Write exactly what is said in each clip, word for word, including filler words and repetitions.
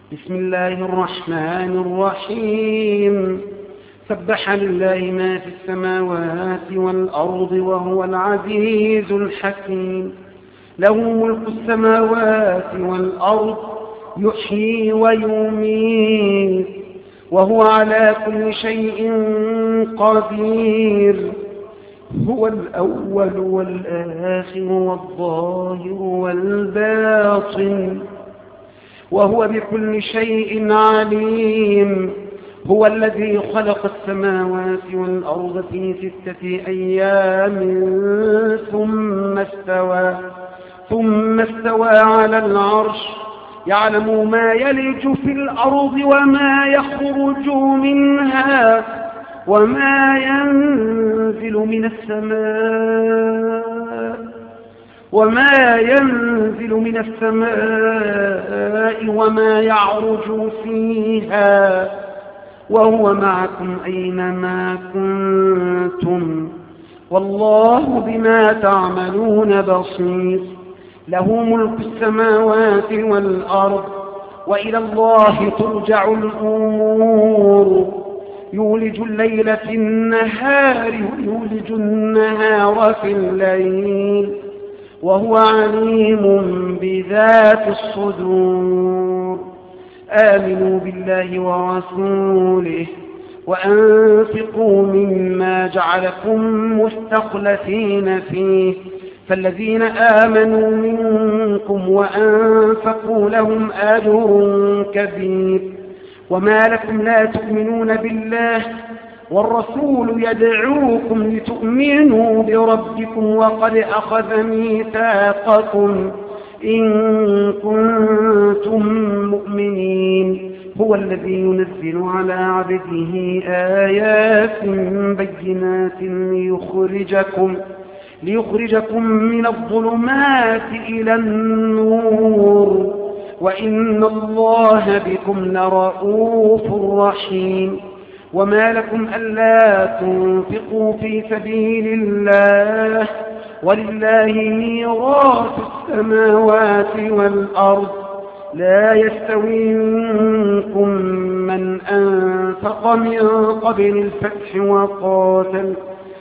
بسم الله الرحمن الرحيم. سبح لله ما في السماوات والأرض وهو العزيز الحكيم. له ملك السماوات والأرض يحيي ويميت وهو على كل شيء قدير. هو الأول والآخر والظاهر والباطن وهو بكل شيء عليم. هو الذي خلق السماوات والأرض في ستة أيام ثم استوى ثم استوى على العرش يعلم ما يلج في الأرض وما يخرج منها وما ينزل من السماء وما ينزل من السماء وما يعرج فيها وهو معكم أينما كنتم والله بما تعملون بصير. له ملك السماوات والأرض وإلى الله ترجع الأمور. يولج الليل في النهار ويولج النهار في الليل وهو عليم بذات الصدور. آمنوا بالله ورسوله وأنفقوا مما جعلكم مستخلفين فيه فالذين آمنوا منكم وأنفقوا لهم أجر كبير. وما لكم لا تؤمنون بالله والرسول يدعوكم لتؤمنوا بربكم وقد أخذ ميثاقكم إن كنتم مؤمنين. هو الذي ينزل على عبده آيات بينات ليخرجكم ليخرجكم من الظلمات إلى النور وإن الله بكم لرؤوف رحيم. وما لكم ألا تنفقوا في سبيل الله ولله ميراث السماوات والأرض. لا يستوي منكم من أنفق من قبل الفتح وقاتل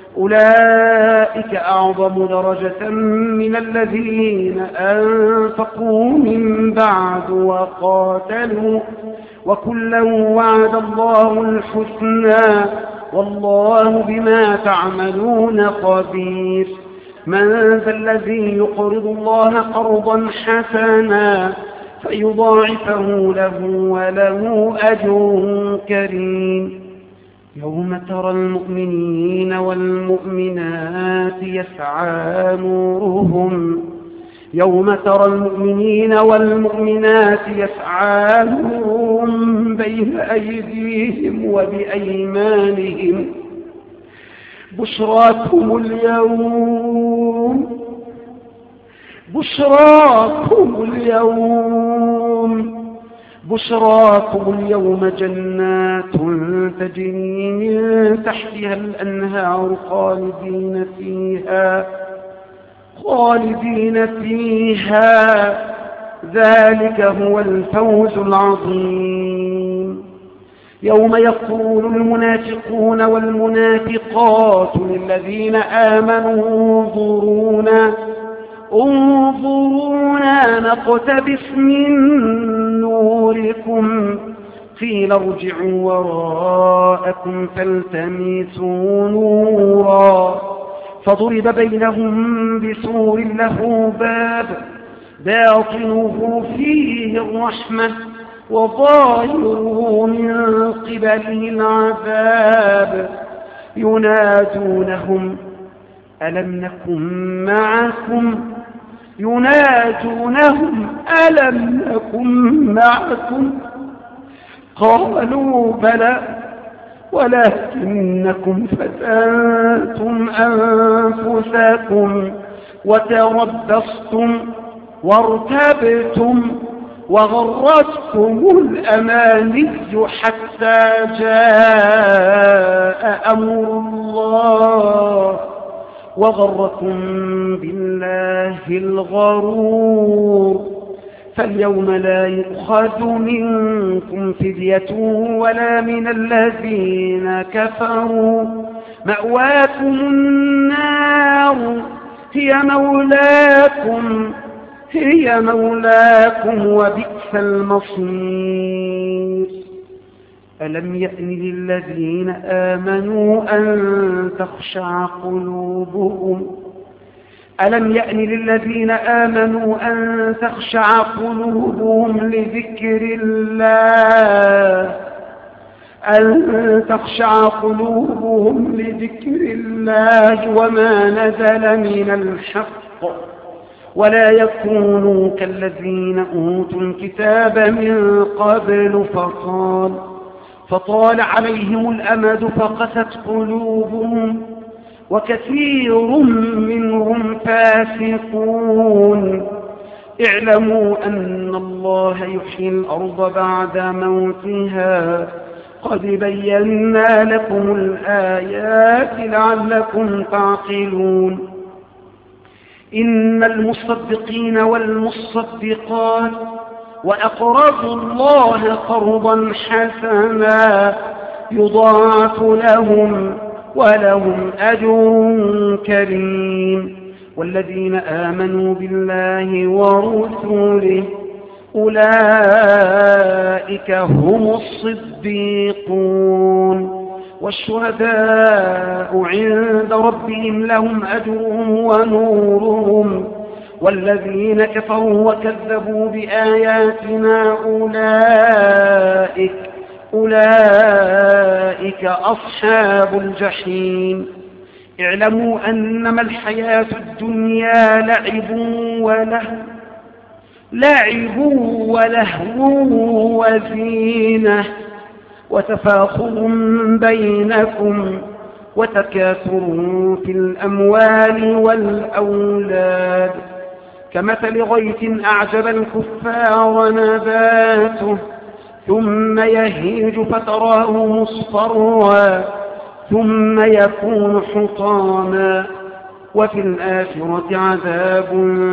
أولئك أعظم درجة من الذين أنفقوا من بعد وقاتلوا وكلا وعد الله الحسنى والله بما تعملون خبير. من ذا الذي يقرض الله قرضا حسنا فيضاعفه له وله أجر كريم. يوم ترى المؤمنين والمؤمنات يسعى نورهم يوم ترى المؤمنين والمؤمنات يسعى نورهم بين أيديهم وبأيمانهم بشراكم اليوم بشراكم اليوم بشراكم اليوم جنات تجري من تحتها الأنهار خالدين فيها خالدين فيها ذلك هو الفوز العظيم. يوم يقول المنافقون والمنافقات للذين آمنوا انظرونا انظرونا نقتبس من نوركم قيل ارجعوا وراءكم فالتمسوا نورا فضرب بينهم بسور له باب باطنه فيه الرحمة وظاهره من قبله العذاب. ينادونهم ألم نكن معكم ينادونهم ألم نكن معكم قالوا بلى ولكنكم فتنتم أنفسكم وتربصتم وارتبتم وغرتكم الأماني حتى جاء أمر الله وغركم بالله الغرور فاليوم لا يؤخذ منكم فدية ولا من الذين كفروا، مأواكم النار هي مولاكم هي مولاكم وبئس المصير. ألم يأن للذين آمنوا أن تخشع قلوبهم ألم يأن للذين آمنوا أن تخشع قلوبهم لذكر الله أن تخشع قلوبهم لذكر الله وما نزل من الحق، ولا يكونوا كالذين أوتوا الكتاب من قبل فطال فطال عليهم الأمد فقست قلوبهم وكثير منهم فاسقون. اعلموا أن الله يحيي الأرض بعد موتها، قد بينا لكم الآيات لعلكم تعقلون. إن المصدقين والمصدقات وأقرضوا الله قرضا حسنا يضاعف لهم ولهم أجر كريم. والذين آمنوا بالله ورسوله أولئك هم الصديقون والشهداء عند ربهم لهم أجرهم ونورهم. والذين كفروا وكذبوا بآياتنا أولئك أولئك أصحاب الجحيم. اعلموا أنما الحياة الدنيا لعب ولهو لعب ولهو وزينة وتفاخر بينكم وتكاثر في الأموال والأولاد كمثل غيث أعجب الكفار نباته ثم يهيج فتراه مصفرا ثم يكون حطاما وفي الآخرة عذاب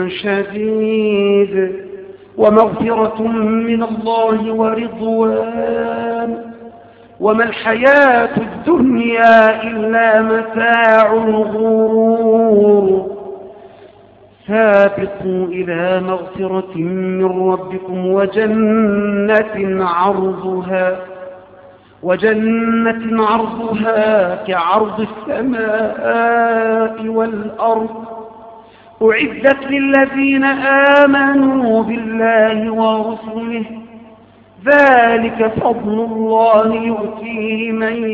شديد ومغفرة من الله ورضوان وما الحياة الدنيا إلا متاع الغرور. سابقوا إلى مغفرة من ربكم وجنة عرضها وجنة عرضها كعرض السماء والأرض أعدت للذين آمنوا بالله ورسله ذلك فضل الله يؤتيه من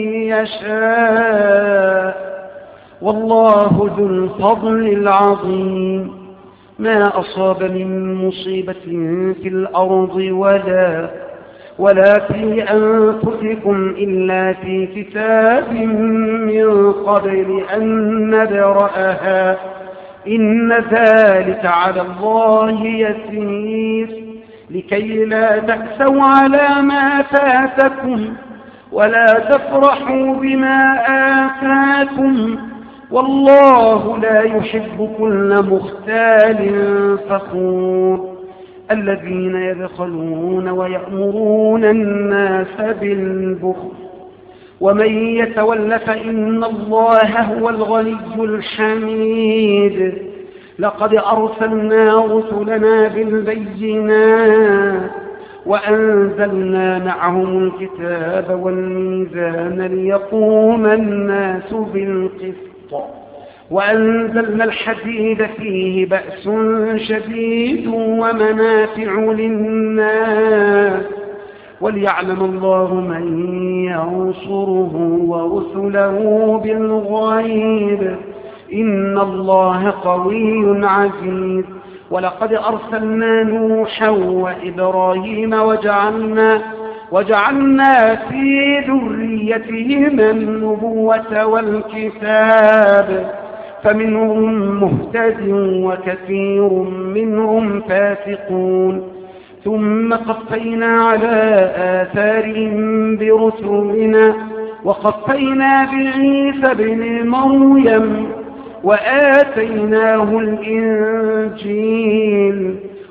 يشاء والله ذو الفضل العظيم. ما أصاب من مصيبة في الأرض ولا ولا في أنفسكم إلا في كتاب من قبل أن نبرأها إن ذلك على الله يسير لكي لا تأسوا على ما فاتكم ولا تفرحوا بما آتاكم والله لا يحب كل مختال فخور. الذين يبخلون ويأمرون الناس بالبخل ومن يتول فإن الله هو الغني الحميد. لقد أرسلنا رسلنا بالبينات وأنزلنا معهم الكتاب والميزان ليقوم الناس بالقسط وأنزلنا الحديد فيه بأس شديد ومنافع للناس وليعلم الله من ينصره ورسله بالغيب إن الله قوي عزيز. ولقد أرسلنا نوحا وإبراهيم وجعلنا وجعلنا في ذريتهما النبوة والكتاب فمنهم مهتد وكثير منهم فاسقون. ثم قفينا على آثارهم برسلنا وقفينا بعيسى ابن مريم وآتيناه الإنجيل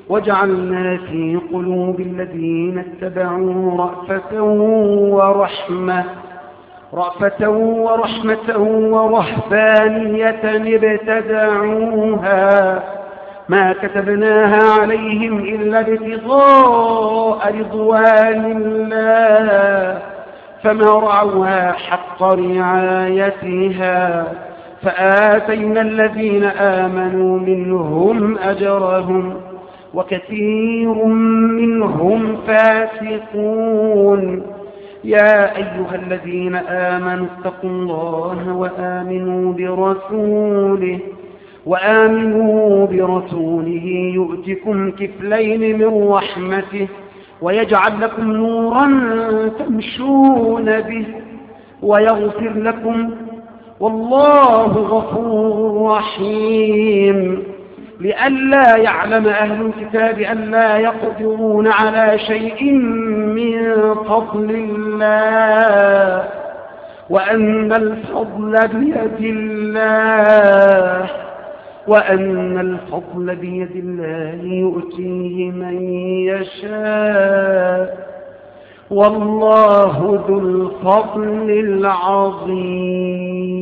وجعلنا في قلوب الذين اتبعوا رأفة ورحمة رأفة ورحمة ورهبانية ابتدعوها ما كتبناها عليهم إلا ابتغاء رضوان الله فما رعوها حق رعايتها فآتينا الذين آمنوا منهم أجرهم وكثير منهم فاسقون. يا أيها الذين آمنوا اتقوا الله وآمنوا برسوله وآمنوا برسوله يؤتكم كفلين من رحمته ويجعل لكم نورا تمشون به ويغفر لكم والله غفور رحيم. لئلا يعلم أهل الكتاب ألا يقدرون على شيء من فضل الله وأن الفضل بيد الله وأن الفضل بيد الله يؤتيه من يشاء والله ذو الفضل العظيم.